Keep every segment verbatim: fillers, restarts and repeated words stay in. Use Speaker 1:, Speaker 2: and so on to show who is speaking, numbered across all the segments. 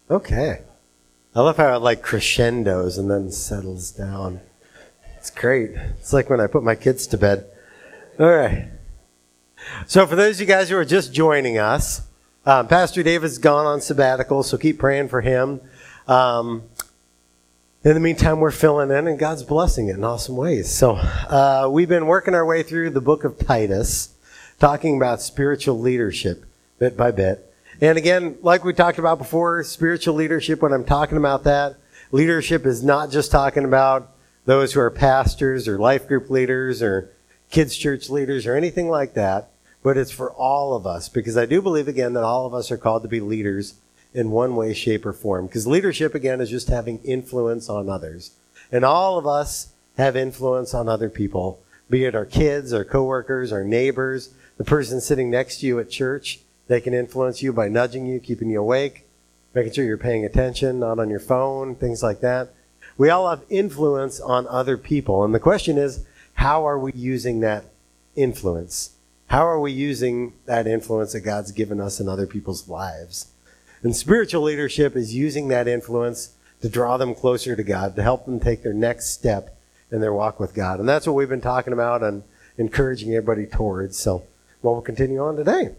Speaker 1: Okay. I love how it like crescendos and then settles down. It's great. It's like when I put my kids to bed. All right. So for those of you guys who are just joining us, um, Pastor David's gone on sabbatical, so keep praying for him. Um, in the meantime, we're filling in, and God's blessing it in awesome ways. So uh, we've been working our way through the book of Titus, talking about spiritual leadership bit by bit. And again, like we talked about before, spiritual leadership, when I'm talking about that, leadership is not just talking about those who are pastors or life group leaders or kids' church leaders or anything like that, but it's for all of us, because I do believe, again, that all of us are called to be leaders in one way, shape, or form. Because leadership, again, is just having influence on others. And all of us have influence on other people, be it our kids, our coworkers, our neighbors, the person sitting next to you at church. They can influence you by nudging you, keeping you awake, making sure you're paying attention, not on your phone, things like that. We all have influence on other people. And the question is, how are we using that influence? How are we using that influence that God's given us in other people's lives? And spiritual leadership is using that influence to draw them closer to God, to help them take their next step in their walk with God. And that's what we've been talking about and encouraging everybody towards. So, well, we'll continue on today.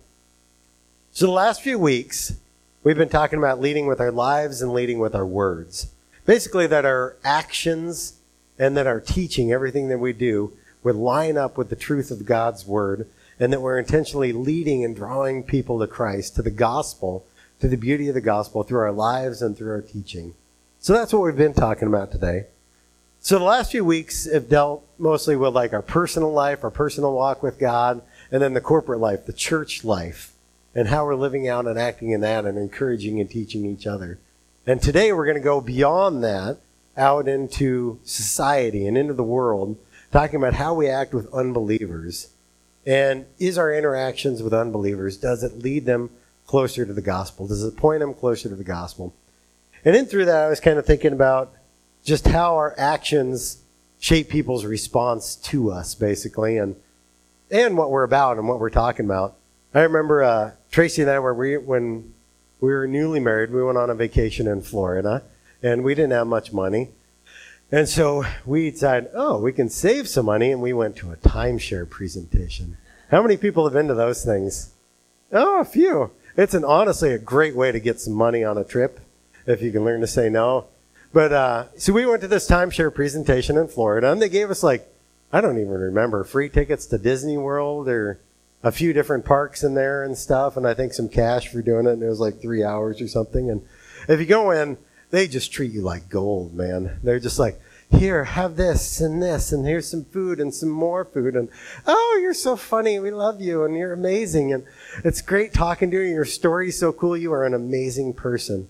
Speaker 1: So the last few weeks, we've been talking about leading with our lives and leading with our words. Basically, that our actions and that our teaching, everything that we do, would line up with the truth of God's word, and that we're intentionally leading and drawing people to Christ, to the gospel, to the beauty of the gospel through our lives and through our teaching. So that's what we've been talking about today. So the last few weeks have dealt mostly with like our personal life, our personal walk with God, and then the corporate life, the church life, and how we're living out and acting in that and encouraging and teaching each other. And today we're going to go beyond that, out into society and into the world, talking about how we act with unbelievers. And is our interactions with unbelievers, does it lead them closer to the gospel? Does it point them closer to the gospel? And in through that, I was kind of thinking about just how our actions shape people's response to us, basically, and and what we're about and what we're talking about. I remember uh, Tracy and I, were we, when we were newly married, we went on a vacation in Florida, and we didn't have much money. And so we decided, oh, we can save some money, and we went to a timeshare presentation. How many people have been to those things? Oh, a few. It's an honestly a great way to get some money on a trip, if you can learn to say no. But uh, so we went to this timeshare presentation in Florida, and they gave us like, I don't even remember, free tickets to Disney World or a few different parks in there and stuff, and I think some cash for doing it, and it was like three hours or something. And if you go in, they just treat you like gold, man. They're just like, here, have this and this, and here's some food and some more food, and oh, you're so funny, we love you, and you're amazing, and it's great talking to you, your story's so cool, you are an amazing person.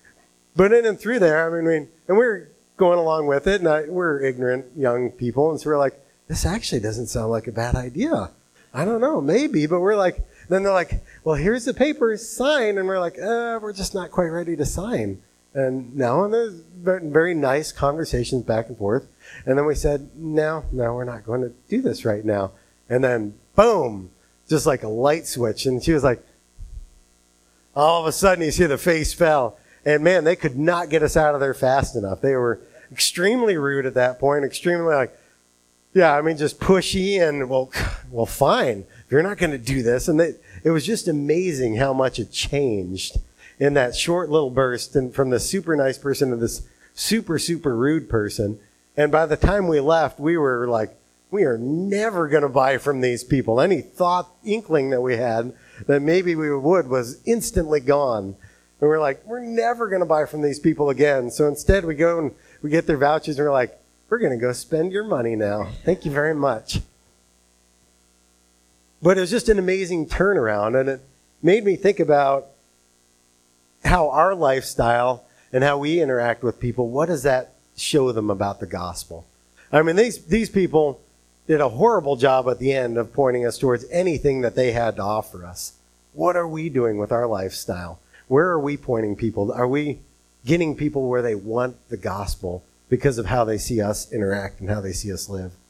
Speaker 1: But in and through there, I mean, we, and we we're going along with it, and I, we're ignorant young people, and so we're like, this actually doesn't sound like a bad idea. I don't know, maybe, but we're like, then they're like, well, here's the papers, sign, and we're like, uh, we're just not quite ready to sign. And now, and there's very nice conversations back and forth. And then we said, no, no, we're not going to do this right now. And then, boom, just like a light switch. And she was like, all of a sudden, you see the face fell. And man, they could not get us out of there fast enough. They were extremely rude at that point, extremely like, yeah, I mean, just pushy and, well, well, fine. You're not going to do this. And they, it was just amazing how much it changed in that short little burst, and from this super nice person to this super, super rude person. And by the time we left, we were like, we are never going to buy from these people. Any thought, inkling that we had that maybe we would was instantly gone. And we're like, we're never going to buy from these people again. So instead we go and we get their vouchers and we're like, we're going to go spend your money now. Thank you very much. But it was just an amazing turnaround, and it made me think about how our lifestyle and how we interact with people, what does that show them about the gospel? I mean, these these people did a horrible job at the end of pointing us towards anything that they had to offer us. What are we doing with our lifestyle? Where are we pointing people? Are we getting people where they want the gospel because of how they see us interact and how they see us live?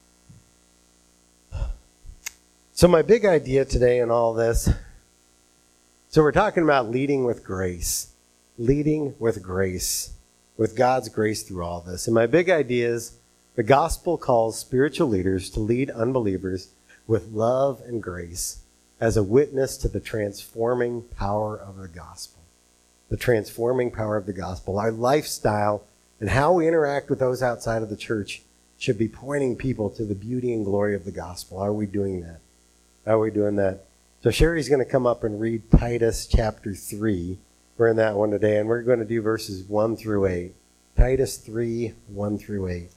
Speaker 1: So my big idea today in all this, so we're talking about leading with grace. leading with grace, with God's grace through all this. And my big idea is the gospel calls spiritual leaders to lead unbelievers with love and grace as a witness to the transforming power of the gospel. The transforming power of the gospel. Our lifestyle and how we interact with those outside of the church should be pointing people to the beauty and glory of the gospel. Are we doing that? Are we doing that? So Sherry's going to come up and read Titus chapter three. We're in that one today, and we're going to do verses one through eight. Titus three, one through eight.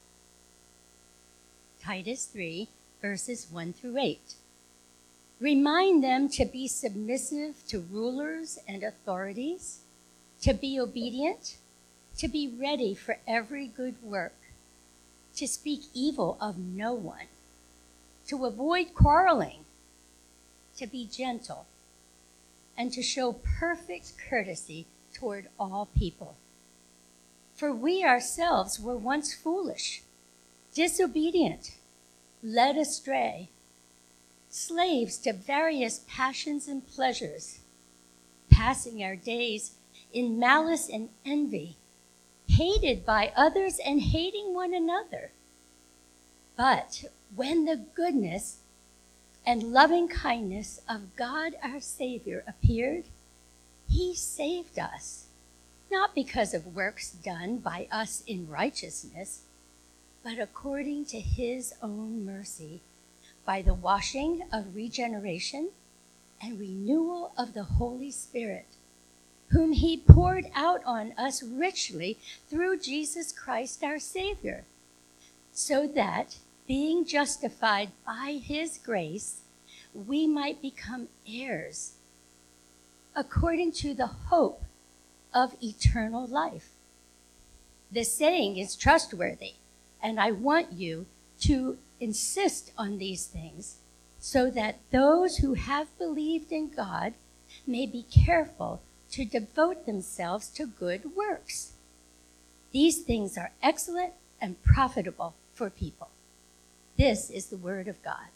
Speaker 2: Titus three, verses one through eight. Remind them to be submissive to rulers and authorities, to be obedient, to be ready for every good work, to speak evil of no one, to avoid quarreling, to be gentle, and to show perfect courtesy toward all people. For we ourselves were once foolish, disobedient, led astray, slaves to various passions and pleasures, passing our days in malice and envy, hated by others and hating one another. But when the goodness and loving kindness of God our Savior appeared, he saved us, not because of works done by us in righteousness, but according to his own mercy, by the washing of regeneration and renewal of the Holy Spirit, whom he poured out on us richly through Jesus Christ our Savior, so that, being justified by his grace, we might become heirs, according to the hope of eternal life. The saying is trustworthy, and I want you to insist on these things, so that those who have believed in God may be careful to devote themselves to good works. These things are excellent and profitable for people. This is the word of God.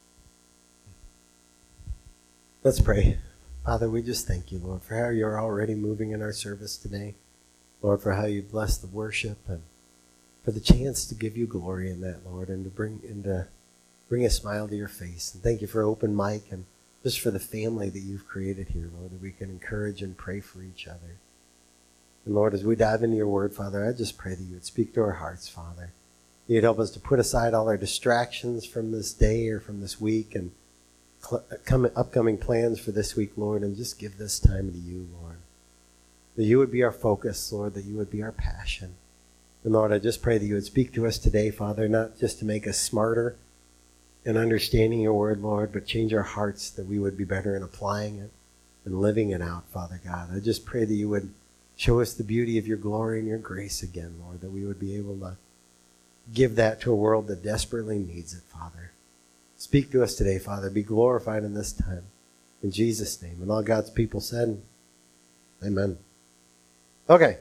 Speaker 1: Let's pray. Father, we just thank you, Lord, for how you're already moving in our service today. Lord, for how you bless the worship and for the chance to give you glory in that, Lord, and to bring and to bring a smile to your face. And thank you for open mic and just for the family that you've created here, Lord, that we can encourage and pray for each other. And Lord, as we dive into your word, Father, I just pray that you would speak to our hearts, Father. You'd help us to put aside all our distractions from this day or from this week and cl- come, upcoming plans for this week, Lord, and just give this time to you, Lord. That you would be our focus, Lord, that you would be our passion. And Lord, I just pray that you would speak to us today, Father, not just to make us smarter in understanding your word, Lord, but change our hearts that we would be better in applying it and living it out, Father God. I just pray that you would show us the beauty of your glory and your grace again, Lord, that we would be able to give that to a world that desperately needs it, Father. Speak to us today, Father. Be glorified in this time. In Jesus' name. And all God's people said, amen. Okay.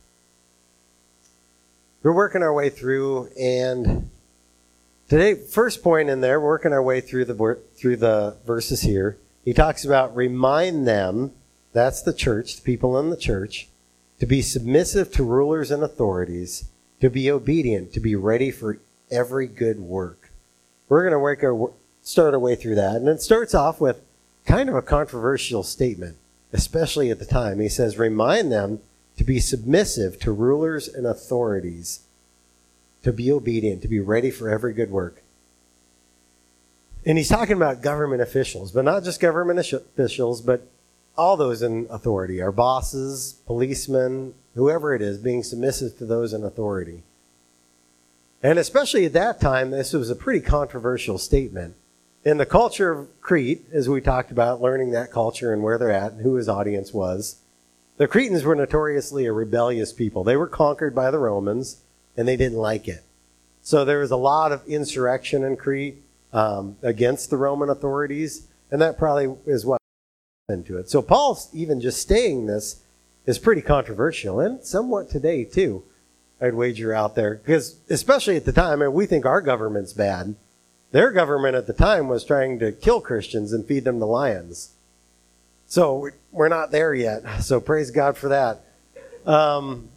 Speaker 1: We're working our way through, and today, first point in there, we're working our way through the through the verses here. He talks about remind them, that's the church, the people in the church, to be submissive to rulers and authorities, to be obedient, to be ready for every good work. We're going to work our, start our way through that. And it starts off with kind of a controversial statement, especially at the time. He says, remind them to be submissive to rulers and authorities, to be obedient, to be ready for every good work. And he's talking about government officials, but not just government officials, but all those in authority, our bosses, policemen, whoever it is, being submissive to those in authority. And especially at that time, this was a pretty controversial statement. In the culture of Crete, as we talked about, learning that culture and where they're at and who his audience was, the Cretans were notoriously a rebellious people. They were conquered by the Romans, and they didn't like it. So there was a lot of insurrection in Crete um, against the Roman authorities, and that probably is what into it. So Paul, even just saying this, is pretty controversial, and somewhat today too, I'd wager out there. Because especially at the time, I mean, we think our government's bad. Their government at the time was trying to kill Christians and feed them to lions. So we're not there yet, so praise God for that. Um,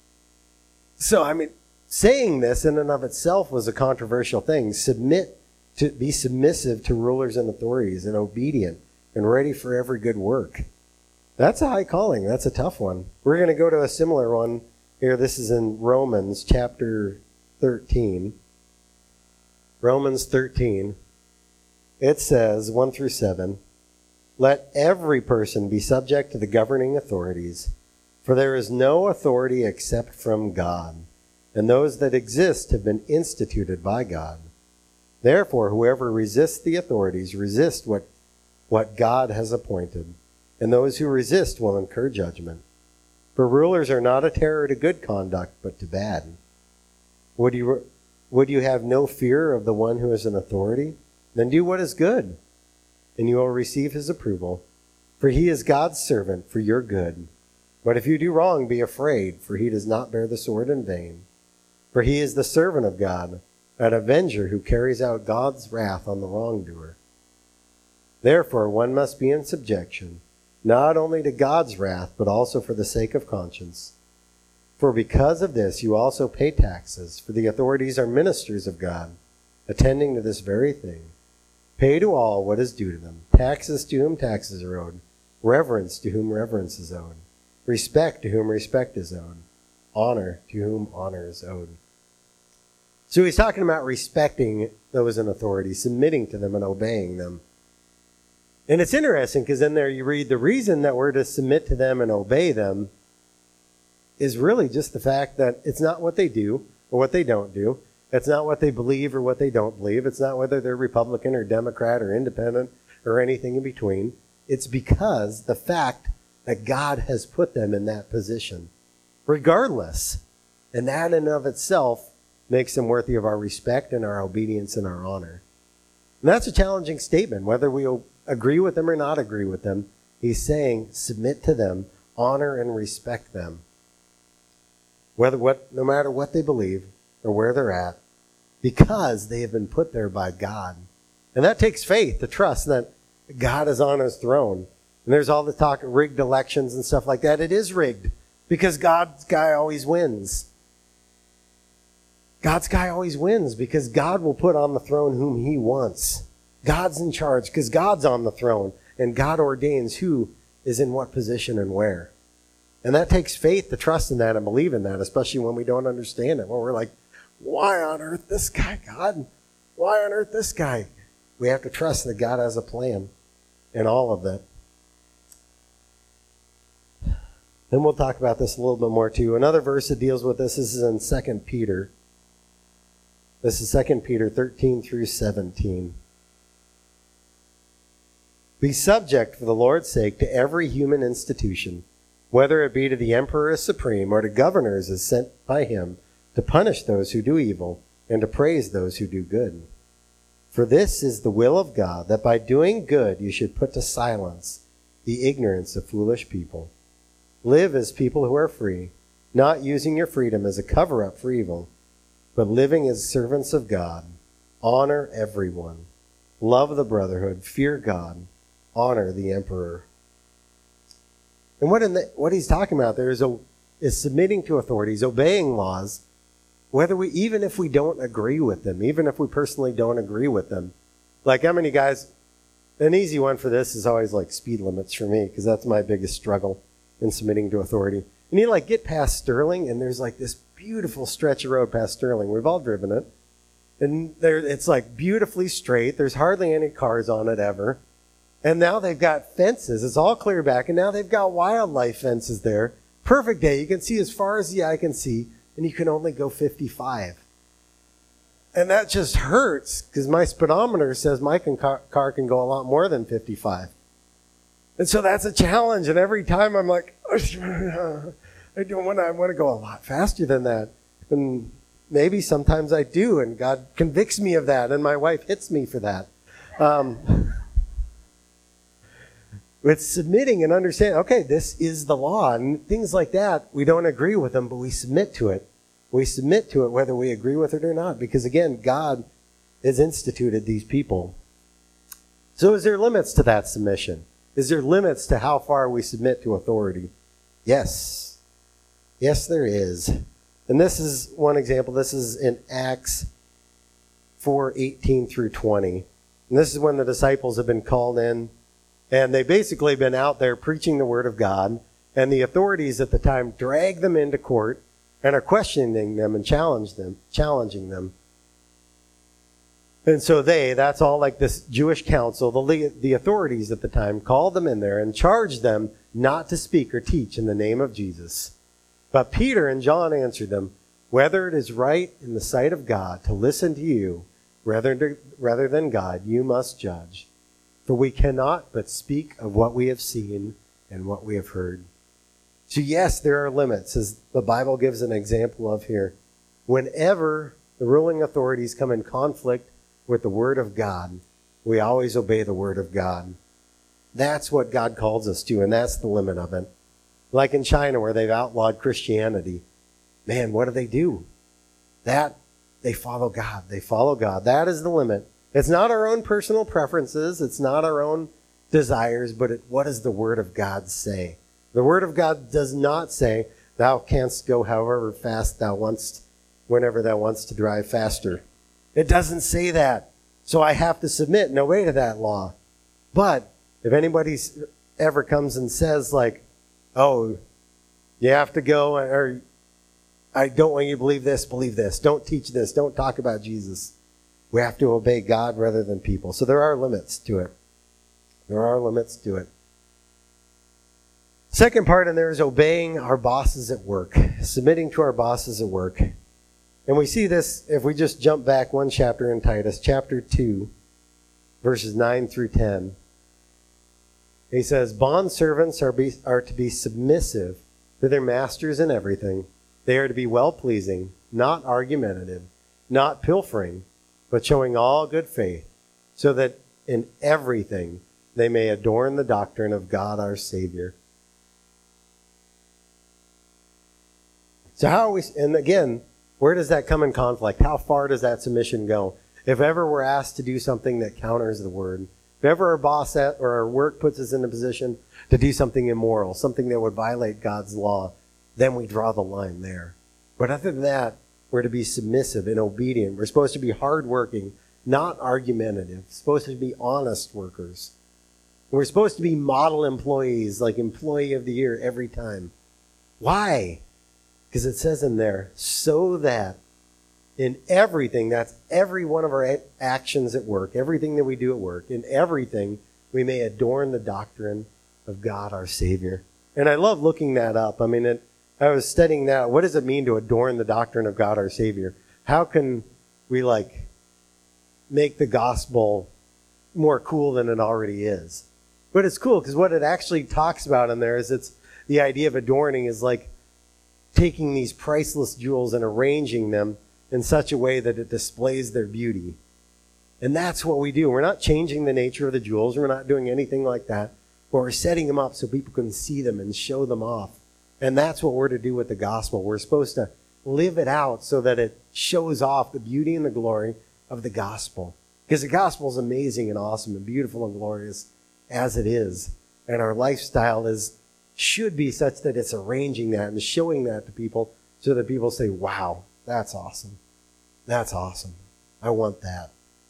Speaker 1: so, I mean, saying this in and of itself was a controversial thing. Submit to be submissive to rulers and authorities and obedient and ready for every good work. That's a high calling. That's a tough one. We're going to go to a similar one here. This is in Romans chapter thirteen. Romans thirteen. It says, one through seven, "Let every person be subject to the governing authorities, for there is no authority except from God, and those that exist have been instituted by God. Therefore, whoever resists the authorities resists what, what God has appointed, and those who resist will incur judgment. For rulers are not a terror to good conduct, but to bad. Would you, would you have no fear of the one who is an authority? Then do what is good, and you will receive his approval. For he is God's servant for your good. But if you do wrong, be afraid, for he does not bear the sword in vain. For he is the servant of God, an avenger who carries out God's wrath on the wrongdoer. Therefore, one must be in subjection, not only to God's wrath, but also for the sake of conscience. For because of this you also pay taxes, for the authorities are ministers of God, attending to this very thing. Pay to all what is due to them, taxes to whom taxes are owed, reverence to whom reverence is owed, respect to whom respect is owed, honor to whom honor is owed." So he's talking about respecting those in authority, submitting to them and obeying them. And it's interesting because in there you read the reason that we're to submit to them and obey them is really just the fact that it's not what they do or what they don't do. It's not what they believe or what they don't believe. It's not whether they're Republican or Democrat or independent or anything in between. It's because the fact that God has put them in that position, regardless. And that in and of itself makes them worthy of our respect and our obedience and our honor. And that's a challenging statement, whether we agree with them or not agree with them. He's saying, submit to them, honor and respect them. Whether what, no matter what they believe or where they're at, because they have been put there by God. And that takes faith to trust that God is on his throne. And there's all the talk of rigged elections and stuff like that. It is rigged because God's guy always wins. God's guy always wins because God will put on the throne whom he wants. God's in charge because God's on the throne, and God ordains who is in what position and where. And that takes faith to trust in that and believe in that, especially when we don't understand it. When we're like, why on earth this guy, God? Why on earth this guy? We have to trust that God has a plan in all of that. Then we'll talk about this a little bit more too. Another verse that deals with this, this is in Second Peter. This is Second Peter thirteen through seventeen. "Be subject for the Lord's sake to every human institution, whether it be to the emperor as supreme or to governors as sent by him, to punish those who do evil and to praise those who do good. For this is the will of God, that by doing good you should put to silence the ignorance of foolish people. Live as people who are free, not using your freedom as a cover-up for evil, but living as servants of God. Honor everyone. Love the brotherhood. Fear God. Honor the emperor." And what in the, what he's talking about there is, is submitting to authorities, obeying laws, whether we, even if we don't agree with them, even if we personally don't agree with them. Like how many guys, an easy one for this is always like speed limits for me, because that's my biggest struggle in submitting to authority. And you like get past Sterling, and there's like this beautiful stretch of road past Sterling. We've all driven it. And there, it's like beautifully straight. There's hardly any cars on it ever. And now they've got fences. It's all clear back. And now they've got wildlife fences there. Perfect day. You can see as far as the eye can see. And you can only go fifty-five. And that just hurts because my speedometer says my can car, car can go a lot more than fifty-five. And so that's a challenge. And every time I'm like, I don't want to, I want to go a lot faster than that. And maybe sometimes I do. And God convicts me of that. And my wife hits me for that. Um, With submitting and understanding, okay, this is the law, and things like that, we don't agree with them, but we submit to it. We submit to it whether we agree with it or not, because again, God has instituted these people. So is there limits to that submission? Is there limits to how far we submit to authority? Yes. Yes, there is. And this is one example. This is in Acts four eighteen through twenty. And this is when the disciples have been called in, and they've basically been out there preaching the word of God, and the authorities at the time drag them into court and are questioning them and challenge them, challenging them. And so they, that's all like this Jewish council, the, the authorities at the time, called them in there and charged them not to speak or teach in the name of Jesus. But Peter and John answered them, whether it is right in the sight of God to listen to you rather, to, rather than God, you must judge. For we cannot but speak of what we have seen and what we have heard. So yes, there are limits, as the Bible gives an example of here. Whenever the ruling authorities come in conflict with the Word of God, we always obey the Word of God. That's what God calls us to, and that's the limit of it. Like in China, where they've outlawed Christianity. Man, what do they do? That, they follow God. They follow God. That is the limit. It's not our own personal preferences. It's not our own desires, but it, what does the Word of God say? The Word of God does not say, thou canst go however fast thou wantst, whenever thou wantst to drive faster. It doesn't say that. So I have to submit and obey to that law. But if anybody ever comes and says like, oh, you have to go, or I don't want you to believe this, believe this. Don't teach this. Don't talk about Jesus. We have to obey God rather than people. So there are limits to it. There are limits to it. Second part in there is obeying our bosses at work, submitting to our bosses at work. And we see this if we just jump back one chapter in Titus, chapter two, verses nine through ten. He says, bondservants are, be, are to be submissive to their masters in everything. They are to be well-pleasing, not argumentative, not pilfering, but showing all good faith, so that in everything they may adorn the doctrine of God our Savior. So how are we, and again, where does that come in conflict? How far does that submission go? If ever we're asked to do something that counters the word, if ever our boss at, or our work puts us in a position to do something immoral, something that would violate God's law, then we draw the line there. But other than that, we're to be submissive and obedient. We're supposed to be hardworking, not argumentative. We're supposed to be honest workers. We're supposed to be model employees, like employee of the year every time. Why? Because it says in there, so that in everything, that's every one of our actions at work, everything that we do at work, in everything, we may adorn the doctrine of God our Savior. And I love looking that up. I mean, it, I was studying that. What does it mean to adorn the doctrine of God our Savior? How can we, like, make the gospel more cool than it already is? But it's cool because what it actually talks about in there is it's the idea of adorning is like taking these priceless jewels and arranging them in such a way that it displays their beauty. And that's what we do. We're not changing the nature of the jewels. We're not doing anything like that. But we're setting them up so people can see them and show them off. And that's what we're to do with the gospel. We're supposed to live it out so that it shows off the beauty and the glory of the gospel. Because the gospel is amazing and awesome and beautiful and glorious as it is. And our lifestyle is should be such that it's arranging that and showing that to people so that people say, wow, that's awesome. That's awesome. I want that.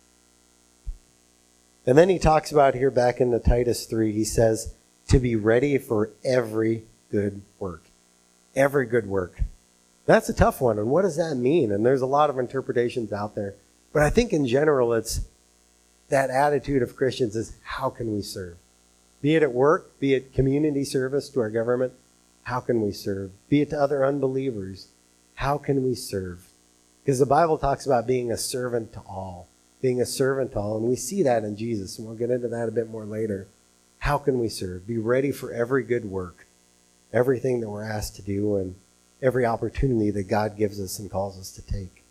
Speaker 1: And then he talks about here back in the Titus three, he says, to be ready for every good work. Every good work. That's a tough one. And what does that mean? And there's a lot of interpretations out there. But I think in general, it's that attitude of Christians is how can we serve? Be it at work, be it community service to our government, how can we serve? Be it to other unbelievers, how can we serve? Because the Bible talks about being a servant to all, being a servant to all, and we see that in Jesus, and we'll get into that a bit more later. How can we serve? Be ready for every good work, everything that we're asked to do, and every opportunity that God gives us and calls us to take.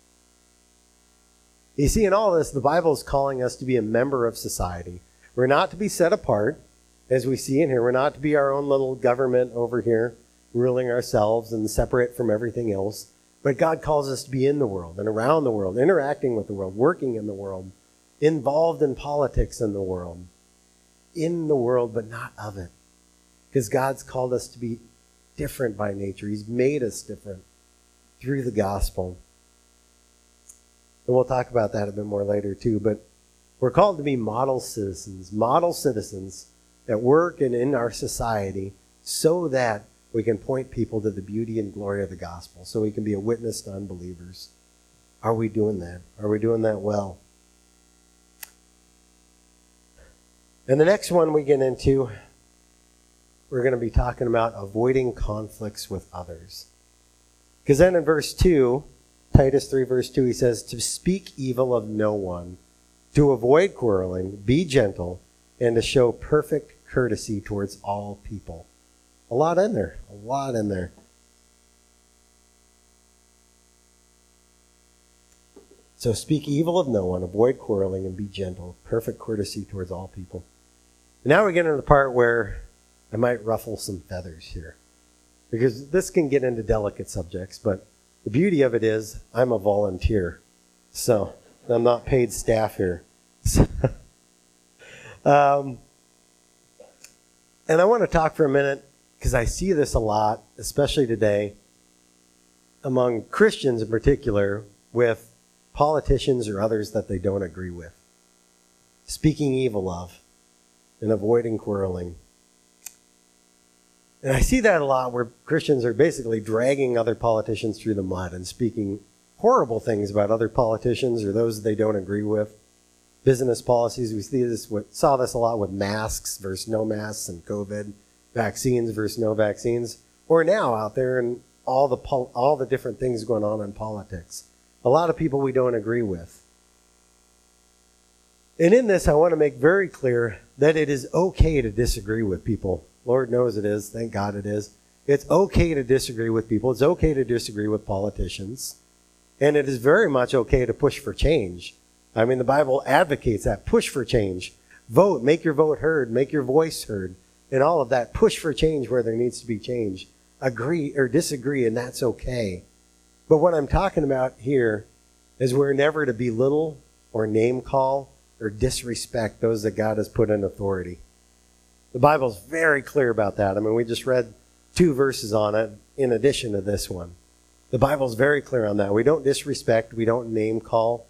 Speaker 1: You see, in all this, the Bible is calling us to be a member of society. We're not to be set apart, as we see in here. We're not to be our own little government over here, ruling ourselves and separate from everything else. But God calls us to be in the world and around the world, interacting with the world, working in the world, involved in politics in the world. In the world, but not of it. Because God's called us to be different by nature. He's made us different through the gospel. And we'll talk about that a bit more later too, but we're called to be model citizens, model citizens at work and in our society so that we can point people to the beauty and glory of the gospel, so we can be a witness to unbelievers. Are we doing that? Are we doing that well? And the next one we get into, we're going to be talking about avoiding conflicts with others. Because then in verse two, Titus three verse two, he says, to speak evil of no one, to avoid quarreling, be gentle, and to show perfect courtesy towards all people. A lot in there. A lot in there. So speak evil of no one, avoid quarreling, and be gentle. Perfect courtesy towards all people. And now we get into the part where I might ruffle some feathers here. Because this can get into delicate subjects, but the beauty of it is I'm a volunteer. So I'm not paid staff here. um, and I want to talk for a minute, because I see this a lot, especially today, among Christians in particular, with politicians or others that they don't agree with. Speaking evil of and avoiding quarreling. And I see that a lot where Christians are basically dragging other politicians through the mud and speaking horrible things about other politicians or those they don't agree with. Business policies, we see this, saw this a lot with masks versus no masks and COVID. Vaccines versus no vaccines, or now out there and all the pol- all the different things going on in politics. A lot of people we don't agree with. And in this, I want to make very clear that it is okay to disagree with people. Lord knows it is. Thank God it is. It's okay to disagree with people. It's okay to disagree with politicians. And it is very much okay to push for change. I mean, the Bible advocates that. Push for change. Vote. Make your vote heard. Make your voice heard. And all of that, push for change where there needs to be change. Agree or disagree, and that's okay. But what I'm talking about here is we're never to belittle or name call or disrespect those that God has put in authority. The Bible's very clear about that. I mean, we just read two verses on it in addition to this one. The Bible's very clear on that. We don't disrespect. We don't name call.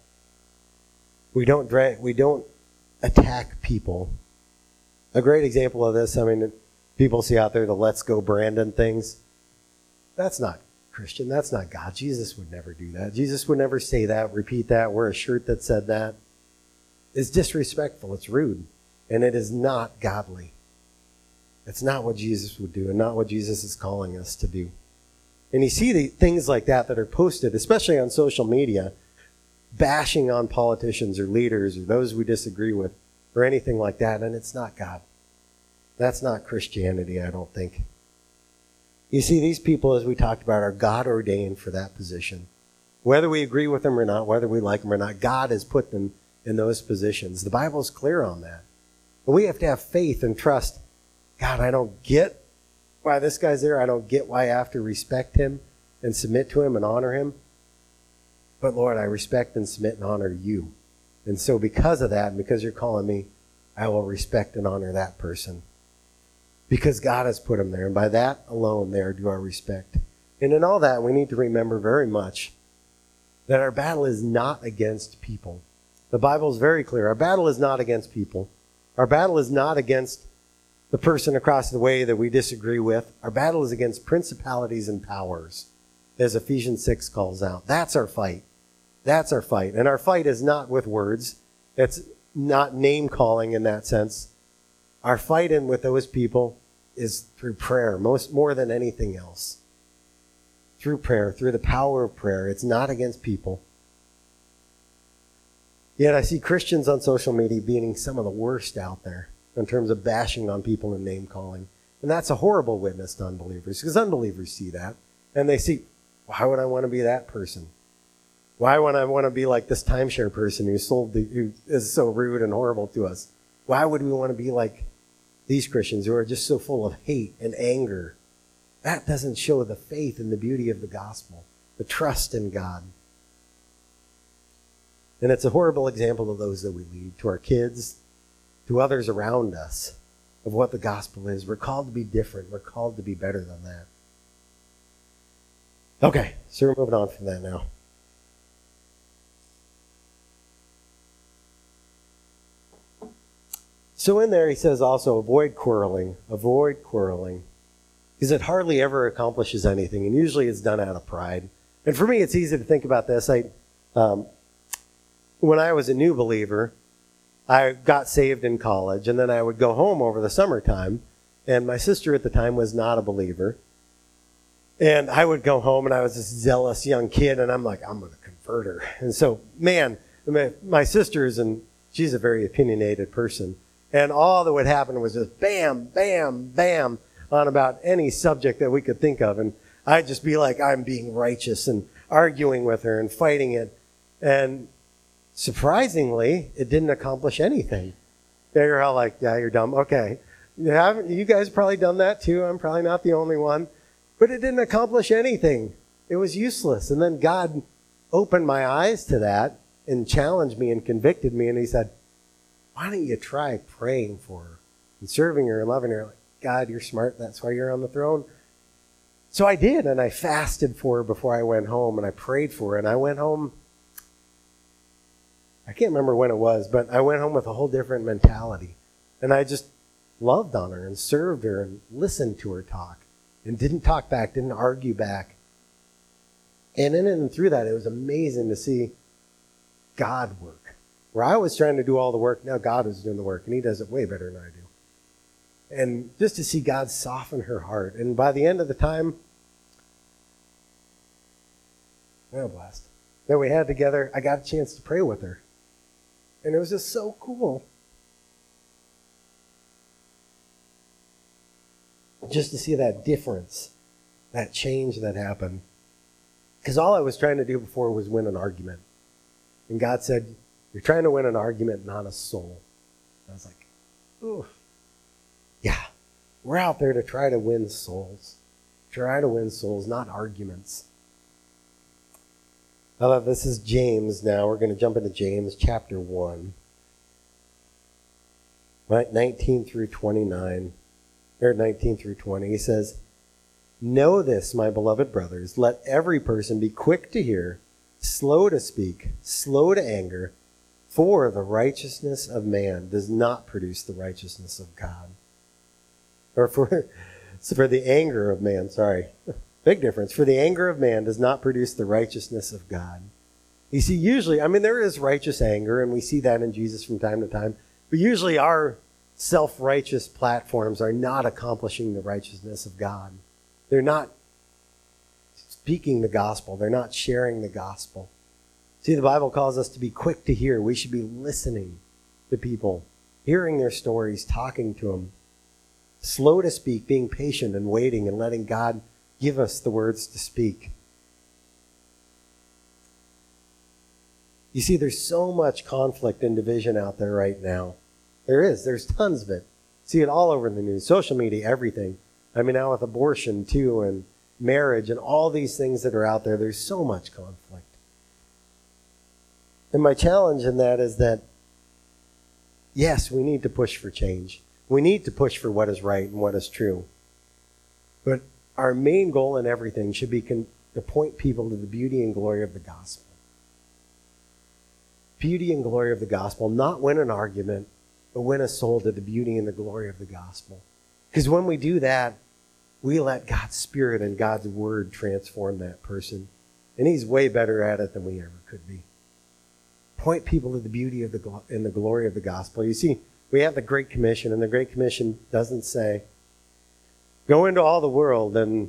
Speaker 1: We don't dra- we don't attack people. A great example of this, I mean, people see out there the Let's Go Brandon things. That's not Christian. That's not God. Jesus would never do that. Jesus would never say that, repeat that, wear a shirt that said that. It's disrespectful. It's rude. And it is not godly. It's not what Jesus would do and not what Jesus is calling us to do. And you see the things like that that are posted, especially on social media, bashing on politicians or leaders or those we disagree with, or anything like that, and it's not God. That's not Christianity, I don't think. You see, these people, as we talked about, are God ordained for that position. Whether we agree with them or not, whether we like them or not, God has put them in those positions. The Bible's clear on that. And we have to have faith and trust. God, I don't get why this guy's there. I don't get why I have to respect him and submit to him and honor him. But Lord, I respect and submit and honor you. And so because of that, and because you're calling me, I will respect and honor that person. Because God has put him there. And by that alone, there do I respect. And in all that, we need to remember very much that our battle is not against people. The Bible is very clear. Our battle is not against people. Our battle is not against the person across the way that we disagree with. Our battle is against principalities and powers, as Ephesians six calls out. That's our fight. That's our fight. And our fight is not with words. It's not name-calling in that sense. Our fight in with those people is through prayer, most more than anything else. Through prayer, through the power of prayer. It's not against people. Yet I see Christians on social media being some of the worst out there in terms of bashing on people and name-calling. And that's a horrible witness to unbelievers, because unbelievers see that. And they see, why would I want to be that person? Why would I want to be like this timeshare person who sold the, who is so rude and horrible to us? Why would we want to be like these Christians who are just so full of hate and anger? That doesn't show the faith and the beauty of the gospel, the trust in God. And it's a horrible example of those that we lead to our kids, to others around us, of what the gospel is. We're called to be different. We're called to be better than that. Okay, so we're moving on from that now. So in there he says also avoid quarreling, avoid quarreling, because it hardly ever accomplishes anything, and usually it's done out of pride. And for me, it's easy to think about this. I, um, when I was a new believer, I got saved in college, and then I would go home over the summertime, and my sister at the time was not a believer. And I would go home, and I was this zealous young kid, and I'm like, I'm going to convert her. And so, man, my, my sister's, and she's a very opinionated person, and all that would happen was just bam, bam, bam on about any subject that we could think of. And I'd just be like, I'm being righteous and arguing with her and fighting it. And surprisingly, it didn't accomplish anything. They're all like, yeah, you're dumb. Okay. You haven't, you guys probably done that too. I'm probably not the only one. But it didn't accomplish anything. It was useless. And then God opened my eyes to that and challenged me and convicted me. And he said, why don't you try praying for her and serving her and loving her? Like, God, you're smart. That's why you're on the throne. So I did. And I fasted for her before I went home. And I prayed for her. And I went home. I can't remember when it was, but I went home with a whole different mentality. And I just loved on her and served her and listened to her talk and didn't talk back, didn't argue back. And in and through that, it was amazing to see God work. Where I was trying to do all the work, now God was doing the work, and he does it way better than I do. And just to see God soften her heart. And by the end of the time, oh, blessed, that we had together, I got a chance to pray with her. And it was just so cool. Just to see that difference, that change that happened. Because all I was trying to do before was win an argument. And God said, you're trying to win an argument, not a soul. And I was like, ooh, yeah, we're out there to try to win souls. Try to win souls, not arguments. I love this is James now. We're going to jump into James chapter one. Right, nineteen through twenty-nine. Or nineteen through twenty. He says, know this, my beloved brothers, let every person be quick to hear, slow to speak, slow to anger, for the righteousness of man does not produce the righteousness of God. Or for, for the anger of man, sorry. Big difference. For the anger of man does not produce the righteousness of God. You see, usually, I mean, there is righteous anger, and we see that in Jesus from time to time. But usually our self-righteous platforms are not accomplishing the righteousness of God. They're not speaking the gospel. They're not sharing the gospel. See, the Bible calls us to be quick to hear. We should be listening to people, hearing their stories, talking to them. Slow to speak, being patient and waiting and letting God give us the words to speak. You see, there's so much conflict and division out there right now. There is. There's tons of it. See it all over the news, social media, everything. I mean, now with abortion, too, and marriage, and all these things that are out there, there's so much conflict. And my challenge in that is that, yes, we need to push for change. We need to push for what is right and what is true. But our main goal in everything should be con- to point people to the beauty and glory of the gospel. Beauty and glory of the gospel, not win an argument, but win a soul to the beauty and the glory of the gospel. Because when we do that, we let God's Spirit and God's Word transform that person. And He's way better at it than we ever could be. Point people to the beauty of the and the glory of the gospel. You see, we have the Great Commission, and the Great Commission doesn't say, go into all the world and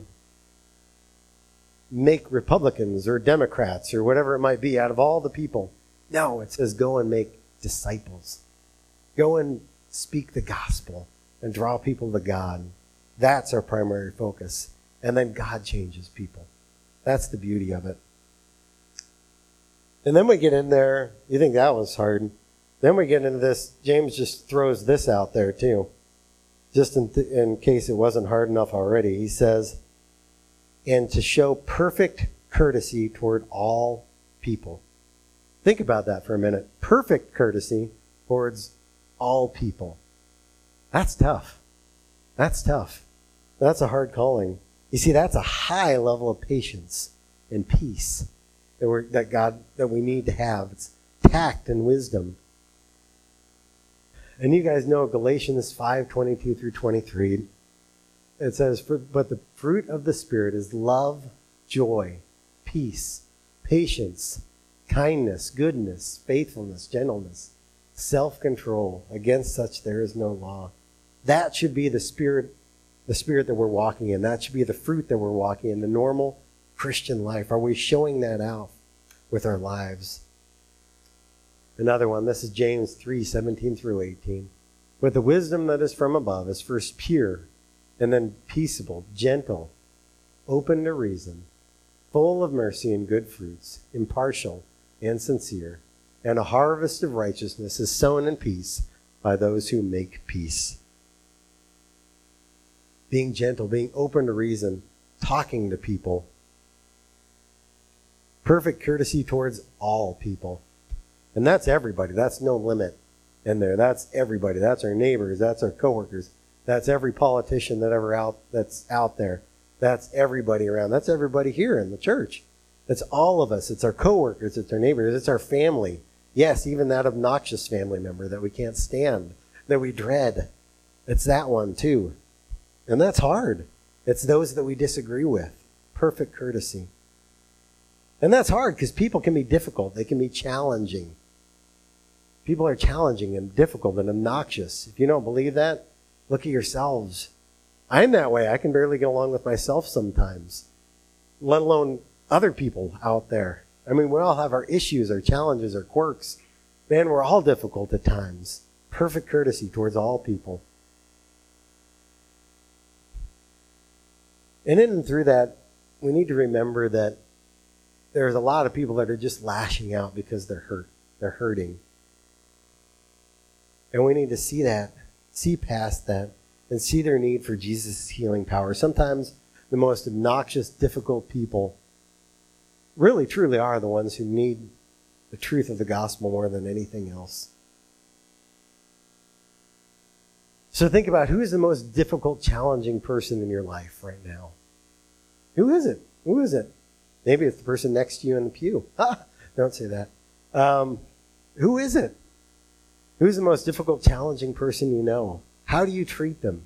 Speaker 1: make Republicans or Democrats or whatever it might be out of all the people. No, it says go and make disciples. Go and speak the gospel and draw people to God. That's our primary focus. And then God changes people. That's the beauty of it. And then we get in there. You think that was hard. Then we get into this. James just throws this out there too. Just in, th- in case it wasn't hard enough already. He says, and to show perfect courtesy toward all people. Think about that for a minute. Perfect courtesy towards all people. That's tough. That's tough. That's a hard calling. You see, that's a high level of patience and peace that, we're, that God that we need to have. It's tact and wisdom. And you guys know Galatians five twenty-two through twenty-three. It says, "But the fruit of the Spirit is love, joy, peace, patience, kindness, goodness, faithfulness, gentleness, self-control. Against such there is no law." That should be the spirit, the spirit that we're walking in. That should be the fruit that we're walking in, the normal Christian life. Are we showing that out with our lives? Another one, this is James three seventeen through eighteen. "But the wisdom that is from above is first pure, and then peaceable, gentle, open to reason, full of mercy and good fruits, impartial and sincere. And a harvest of righteousness is sown in peace by those who make peace." Being gentle, being open to reason, talking to people. Perfect courtesy towards all people. And that's everybody. That's no limit in there. That's everybody. That's our neighbors. That's our coworkers. That's every politician that ever out that's out there. That's everybody around. That's everybody here in the church. It's all of us. It's our coworkers. It's our neighbors. It's our family. Yes, even that obnoxious family member that we can't stand, that we dread. It's that one too. And that's hard. It's those that we disagree with. Perfect courtesy. And that's hard because people can be difficult. They can be challenging. People are challenging and difficult and obnoxious. If you don't believe that, look at yourselves. I'm that way. I can barely get along with myself sometimes, let alone other people out there. I mean, we all have our issues, our challenges, our quirks. Man, we're all difficult at times. Perfect courtesy towards all people. And in and through that, we need to remember that there's a lot of people that are just lashing out because they're hurt. They're hurting. And we need to see that, see past that, and see their need for Jesus' healing power. Sometimes the most obnoxious, difficult people really, truly are the ones who need the truth of the gospel more than anything else. So think about, who is the most difficult, challenging person in your life right now? Who is it? Who is it? Maybe it's the person next to you in the pew. Ah, don't say that. Um, who is it? Who's the most difficult, challenging person you know? How do you treat them?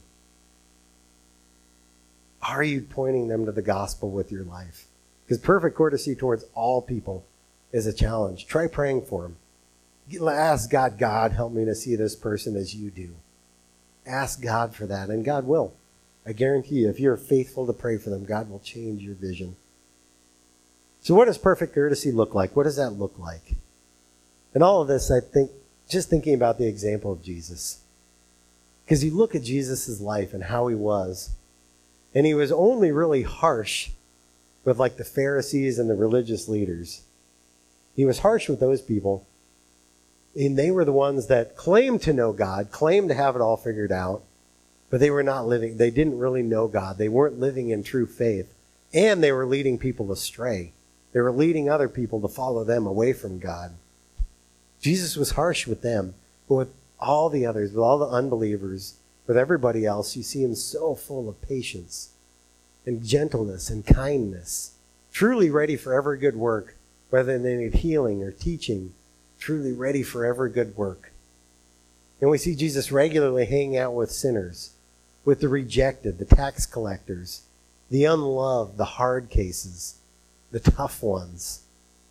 Speaker 1: Are you pointing them to the gospel with your life? Because perfect courtesy towards all people is a challenge. Try praying for them. Ask God, God, help me to see this person as you do. Ask God for that, and God will. I guarantee you, if you're faithful to pray for them, God will change your vision. So what does perfect courtesy look like? What does that look like? And all of this, I think, just thinking about the example of Jesus. Because you look at Jesus' life and how he was, and he was only really harsh with like the Pharisees and the religious leaders. He was harsh with those people, and they were the ones that claimed to know God, claimed to have it all figured out, but they were not living, they didn't really know God. They weren't living in true faith, and they were leading people astray. They were leading other people to follow them away from God. Jesus was harsh with them, but with all the others, with all the unbelievers, with everybody else, you see him so full of patience and gentleness and kindness, truly ready for every good work, whether they need healing or teaching, truly ready for every good work. And we see Jesus regularly hanging out with sinners, with the rejected, the tax collectors, the unloved, the hard cases, the tough ones,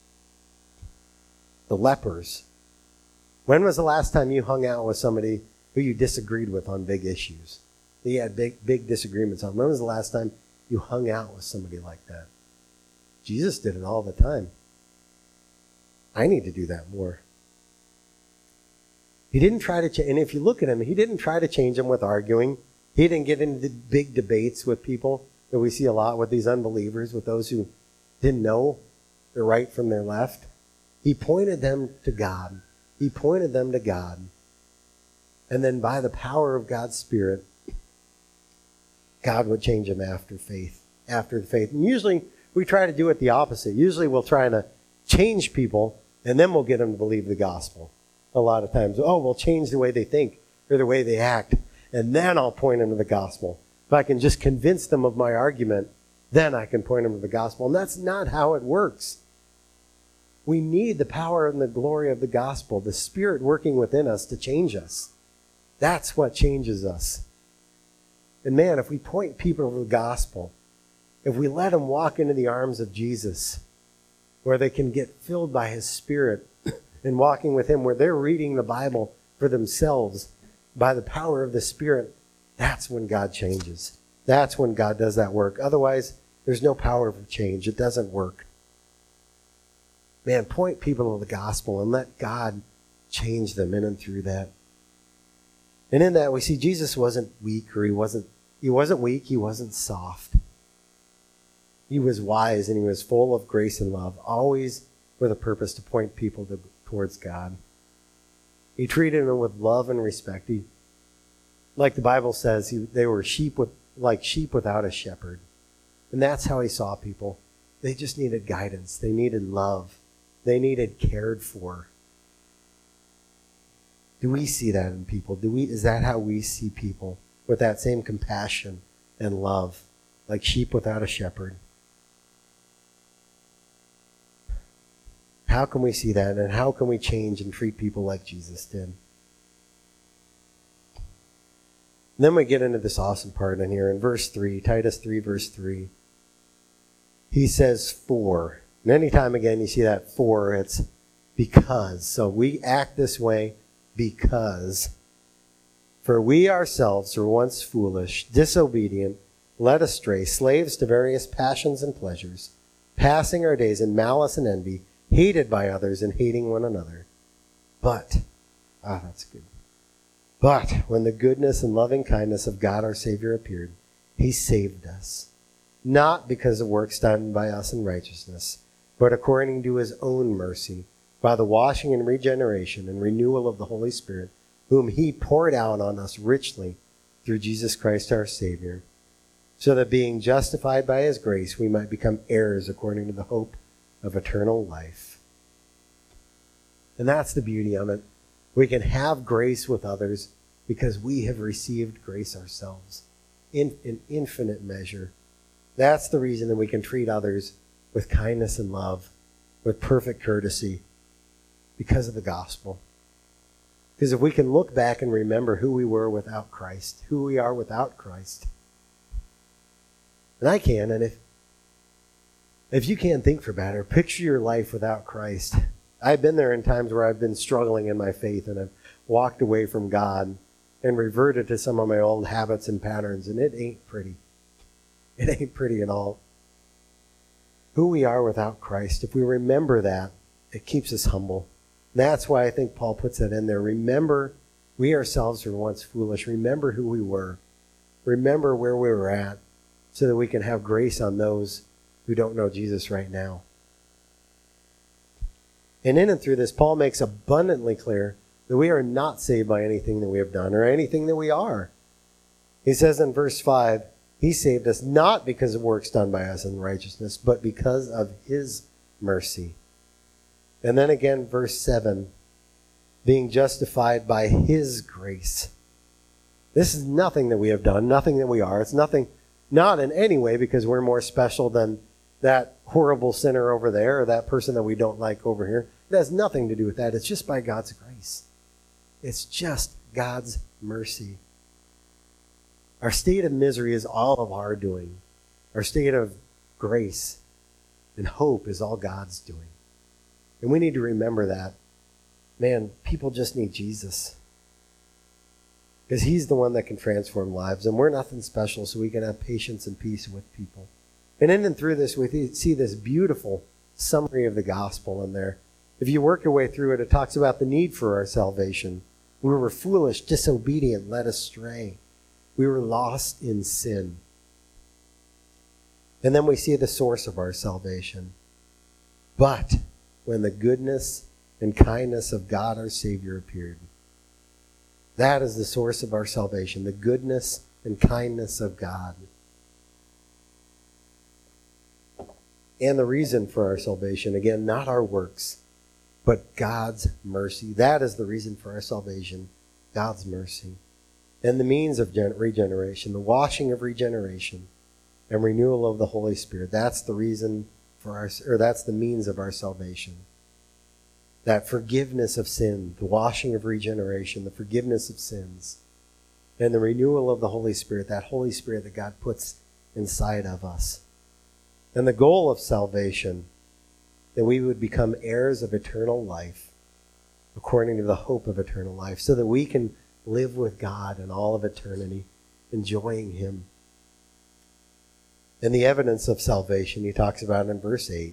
Speaker 1: the lepers. When was the last time you hung out with somebody who you disagreed with on big issues, that you had big, big disagreements on? When was the last time you hung out with somebody like that? Jesus did it all the time. I need to do that more. He didn't try to change, and if you look at him, he didn't try to change them with arguing. He didn't get into big debates with people that we see a lot with these unbelievers, with those who didn't know their right from their left. He pointed them to God. He pointed them to God. And then by the power of God's Spirit, God would change them after faith, after the faith. And usually we try to do it the opposite. Usually we'll try to change people, and then we'll get them to believe the gospel. A lot of times, oh, we'll change the way they think or the way they act, and then I'll point them to the gospel. If I can just convince them of my argument, Then I can point them to the gospel. And that's not how it works. We need the power and the glory of the gospel, the Spirit working within us to change us. That's what changes us. And man, if we point people to the gospel, if we let them walk into the arms of Jesus, where they can get filled by his Spirit and walking with him, where they're reading the Bible for themselves by the power of the Spirit, that's when God changes. That's when God does that work. Otherwise, there's no power for change. It doesn't work. Man, point people to the gospel and let God change them in and through that. And in that, we see Jesus wasn't weak, or he wasn't, he wasn't weak, he wasn't soft. He was wise and he was full of grace and love, always with a purpose to point people to, towards God. He treated them with love and respect. He, like the Bible says, he, they were sheep with, like sheep without a shepherd. And that's how he saw people. They just needed guidance. They needed love. They needed cared for. Do we see that in people? Do we? Is that how we see people? With that same compassion and love, like sheep without a shepherd? How can we see that, and how can we change and treat people like Jesus did? And then we get into this awesome part in here in verse three, Titus three, verse three. He says, for. And anytime again you see that for, it's because. So we act this way because. For we ourselves were once foolish, disobedient, led astray, slaves to various passions and pleasures, passing our days in malice and envy, hated by others and hating one another. But, ah, that's good. But when the goodness and loving kindness of God our Savior appeared, he saved us, not because of works done by us in righteousness, but according to his own mercy, by the washing and regeneration and renewal of the Holy Spirit, whom he poured out on us richly through Jesus Christ our Savior, so that being justified by his grace, we might become heirs according to the hope of eternal life. And that's the beauty of it. We can have grace with others because we have received grace ourselves in an infinite measure. That's the reason that we can treat others with kindness and love, with perfect courtesy, because of the gospel. Because if we can look back and remember who we were without Christ, who we are without Christ, and I can, and if if you can't think for better, picture your life without Christ. I've been there in times where I've been struggling in my faith and I've walked away from God and reverted to some of my old habits and patterns, and it ain't pretty. It ain't pretty at all. Who we are without Christ, if we remember that, it keeps us humble. That's why I think Paul puts that in there. Remember, we ourselves were once foolish. Remember who we were. Remember where we were at, so that we can have grace on those who don't know Jesus right now. And in and through this, Paul makes abundantly clear that we are not saved by anything that we have done or anything that we are. He says in verse five, he saved us not because of works done by us in righteousness, but because of his mercy. And then again, verse seven, being justified by his grace. This is nothing that we have done, nothing that we are. It's nothing, not in any way because we're more special than that horrible sinner over there or that person that we don't like over here. It has nothing to do with that. It's just by God's grace. It's just God's mercy. Our state of misery is all of our doing. Our state of grace and hope is all God's doing. And we need to remember that. Man, people just need Jesus. Because he's the one that can transform lives. And we're nothing special, so we can have patience and peace with people. And in and through this, we see this beautiful summary of the gospel in there. If you work your way through it, it talks about the need for our salvation. We were foolish, disobedient, led astray. We were lost in sin. And then we see the source of our salvation. But when the goodness and kindness of God our Savior appeared, that is the source of our salvation, the goodness and kindness of God. And the reason for our salvation, again, not our works, but God's mercy. That is the reason for our salvation, God's mercy. And the means of regeneration, the washing of regeneration, and renewal of the Holy Spirit. That's the reason for our, or that's the means of our salvation. That forgiveness of sin, the washing of regeneration, the forgiveness of sins, and the renewal of the Holy Spirit, that Holy Spirit that God puts inside of us. And the goal of salvation, that we would become heirs of eternal life, according to the hope of eternal life, so that we can live with God in all of eternity, enjoying Him. And the evidence of salvation he talks about in verse eight,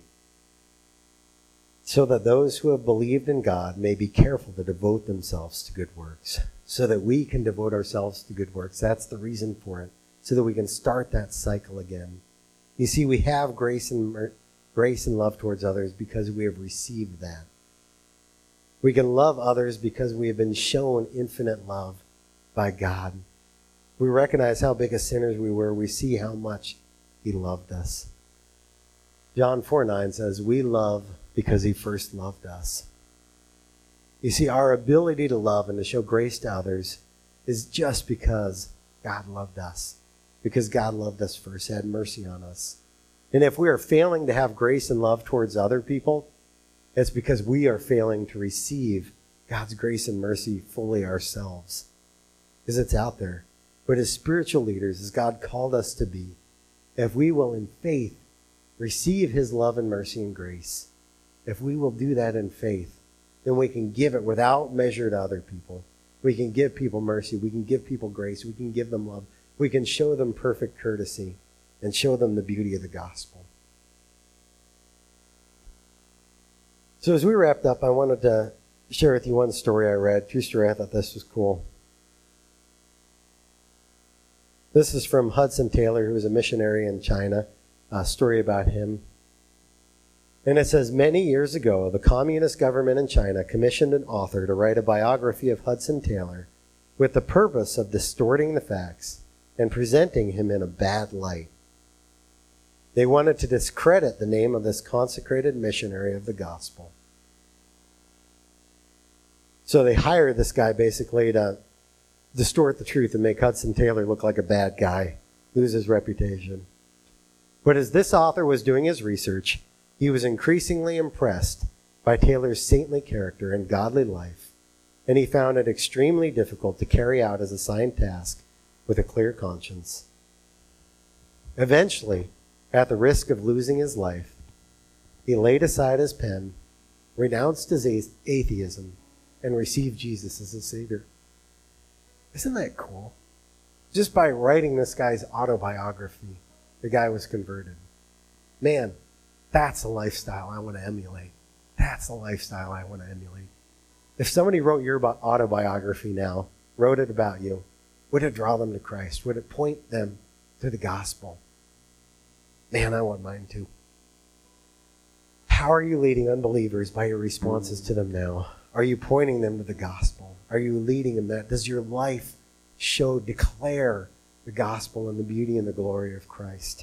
Speaker 1: so that those who have believed in God may be careful to devote themselves to good works. So that we can devote ourselves to good works. That's the reason for it. So that we can start that cycle again. You see, we have grace and mer- grace and love towards others because we have received that. We can love others because we have been shown infinite love by God. We recognize how big of sinners we were. We see how much He loved us. John four nine says, we love because He first loved us. You see, our ability to love and to show grace to others is just because God loved us. Because God loved us first, had mercy on us. And if we are failing to have grace and love towards other people, it's because we are failing to receive God's grace and mercy fully ourselves. Because it's out there. But as spiritual leaders, as God called us to be, if we will in faith receive His love and mercy and grace, if we will do that in faith, then we can give it without measure to other people. We can give people mercy. We can give people grace. We can give them love. We can show them perfect courtesy and show them the beauty of the gospel. So as we wrapped up, I wanted to share with you one story I read. True story. I thought this was cool. This is from Hudson Taylor, who was a missionary in China. A story about him. And it says, many years ago, the communist government in China commissioned an author to write a biography of Hudson Taylor with the purpose of distorting the facts and presenting him in a bad light. They wanted to discredit the name of this consecrated missionary of the gospel. So they hired this guy basically to distort the truth and make Hudson Taylor look like a bad guy, lose his reputation. But as this author was doing his research, he was increasingly impressed by Taylor's saintly character and godly life, and he found it extremely difficult to carry out his assigned task with a clear conscience. Eventually, at the risk of losing his life, he laid aside his pen, renounced his atheism, and received Jesus as his Savior. Isn't that cool? Just by writing this guy's autobiography, the guy was converted. Man, that's a lifestyle I want to emulate. That's a lifestyle I want to emulate. If somebody wrote your autobiography now, wrote it about you, would it draw them to Christ? Would it point them to the gospel? Man, I want mine too. How are you leading unbelievers by your responses to them now? Are you pointing them to the gospel? Are you leading them that? Does your life show, declare the gospel and the beauty and the glory of Christ?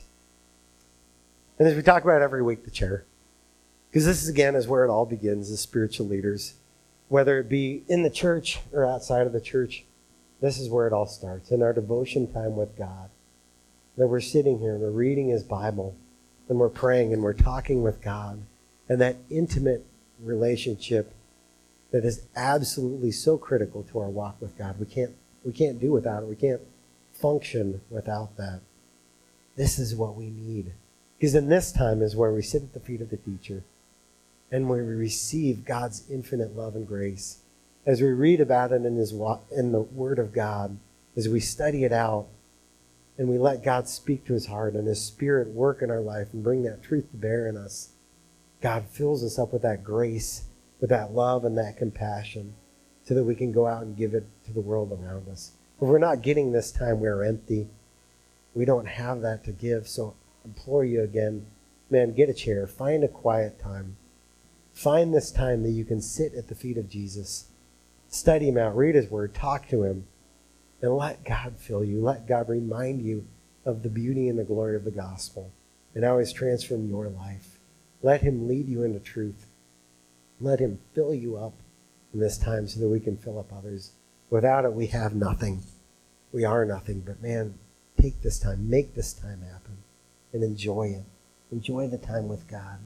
Speaker 1: And as we talk about every week, the chair, because this is, again, is where it all begins as spiritual leaders, whether it be in the church or outside of the church, this is where it all starts, in our devotion time with God. That we're sitting here and we're reading His Bible and we're praying and we're talking with God, and that intimate relationship that is absolutely so critical to our walk with God. We can't, we can't do without it. We can't function without that. This is what we need. Because in this time is where we sit at the feet of the teacher and where we receive God's infinite love and grace. As we read about it in, his, in the Word of God, as we study it out, and we let God speak to His heart and His Spirit work in our life and bring that truth to bear in us, God fills us up with that grace, with that love and that compassion, so that we can go out and give it to the world around us. If we're not getting this time, we're empty. We don't have that to give, so I implore you again, man, get a chair, find a quiet time. Find this time that you can sit at the feet of Jesus, study Him out, read His Word, talk to Him, and let God fill you. Let God remind you of the beauty and the glory of the gospel and how He's transformed your life. Let Him lead you into truth. Let Him fill you up in this time so that we can fill up others. Without it, we have nothing. We are nothing. But man, take this time. Make this time happen. and enjoy it. Enjoy the time with God.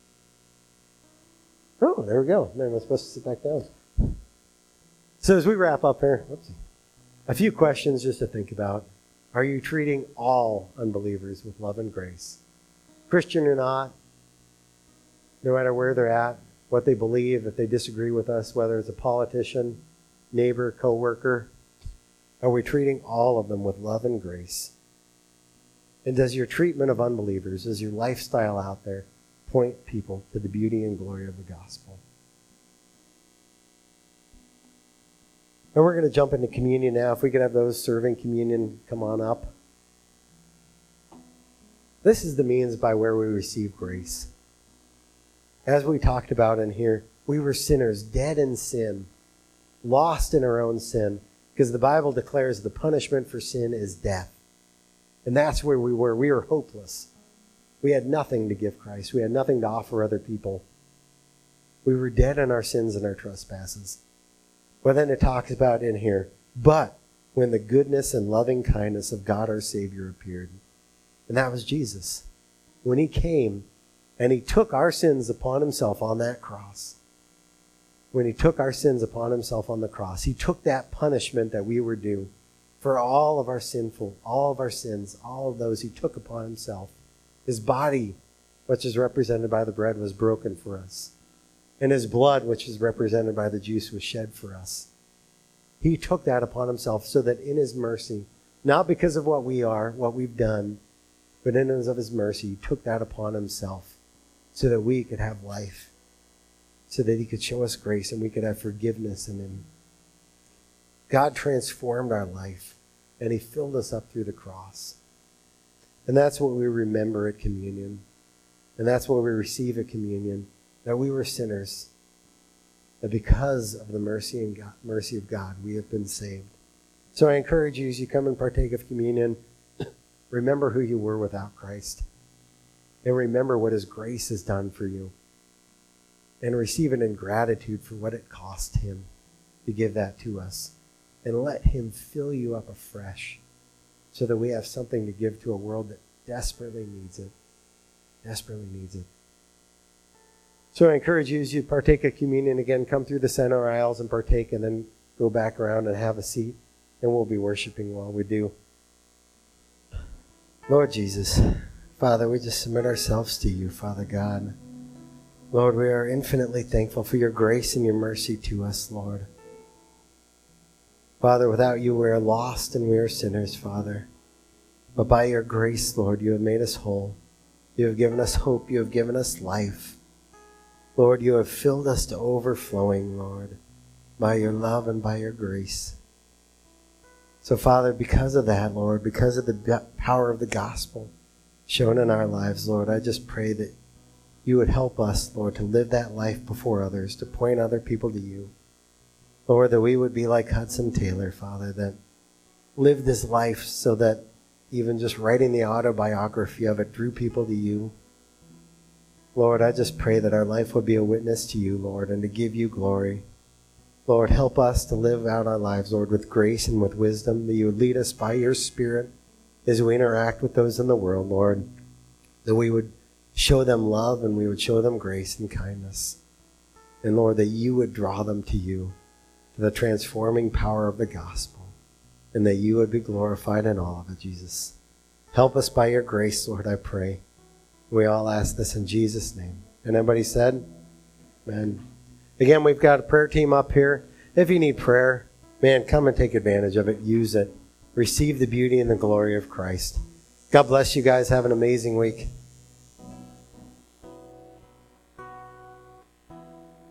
Speaker 1: Oh, there we go. Man, I'm supposed to sit back down. So as we wrap up here, whoopsie, a few questions just to think about. Are you treating all unbelievers with love and grace? Christian or not, no matter where they're at, what they believe, if they disagree with us, whether it's a politician, neighbor, co-worker, are we treating all of them with love and grace? And does your treatment of unbelievers, does your lifestyle out there point people to the beauty and glory of the gospel? And we're going to jump into communion now. If we could have those serving communion come on up. This is the means by where we receive grace. As we talked about in here, we were sinners, dead in sin, lost in our own sin, because the Bible declares the punishment for sin is death. And that's where we were. We were hopeless. We had nothing to give Christ. We had nothing to offer other people. We were dead in our sins and our trespasses. Well, then it talks about in here, but when the goodness and loving kindness of God our Savior appeared, and that was Jesus. When he came and he took our sins upon himself on that cross, when he took our sins upon himself on the cross, he took that punishment that we were due for all of our sinful, all of our sins, all of those he took upon himself. His body, which is represented by the bread, was broken for us. And his blood, which is represented by the juice, was shed for us. He took that upon himself so that in his mercy, not because of what we are, what we've done, but in of his mercy, he took that upon himself so that we could have life, so that he could show us grace and we could have forgiveness in him. God transformed our life, and he filled us up through the cross. And that's what we remember at communion. And that's what we receive at communion, that we were sinners, that because of the mercy and God, mercy of God, we have been saved. So I encourage you, as you come and partake of communion, remember who you were without Christ. And remember what his grace has done for you. And receive it in gratitude for what it cost him to give that to us. And let him fill you up afresh so that we have something to give to a world that desperately needs it. Desperately needs it. So I encourage you, as you partake of communion, again, come through the center aisles and partake, and then go back around and have a seat, and we'll be worshiping while we do. Lord Jesus, Father, we just submit ourselves to you, Father God. Lord, we are infinitely thankful for your grace and your mercy to us, Lord. Father, without you we are lost and we are sinners, Father. But by your grace, Lord, you have made us whole. You have given us hope. You have given us life. Lord, you have filled us to overflowing, Lord, by your love and by your grace. So, Father, because of that, Lord, because of the power of the gospel shown in our lives, Lord, I just pray that you would help us, Lord, to live that life before others, to point other people to you. Lord, that we would be like Hudson Taylor, Father, that lived this life so that even just writing the autobiography of it drew people to you. Lord, I just pray that our life would be a witness to you, Lord, and to give you glory. Lord, help us to live out our lives, Lord, with grace and with wisdom, that you would lead us by your Spirit as we interact with those in the world, Lord, that we would show them love and we would show them grace and kindness. And Lord, that you would draw them to you, to the transforming power of the gospel, and that you would be glorified in all of it, Jesus. Help us by your grace, Lord, I pray. We all ask this in Jesus' name. And everybody said, amen. Again, we've got a prayer team up here. If you need prayer, man, come and take advantage of it. Use it. Receive the beauty and the glory of Christ. God bless you guys. Have an amazing week.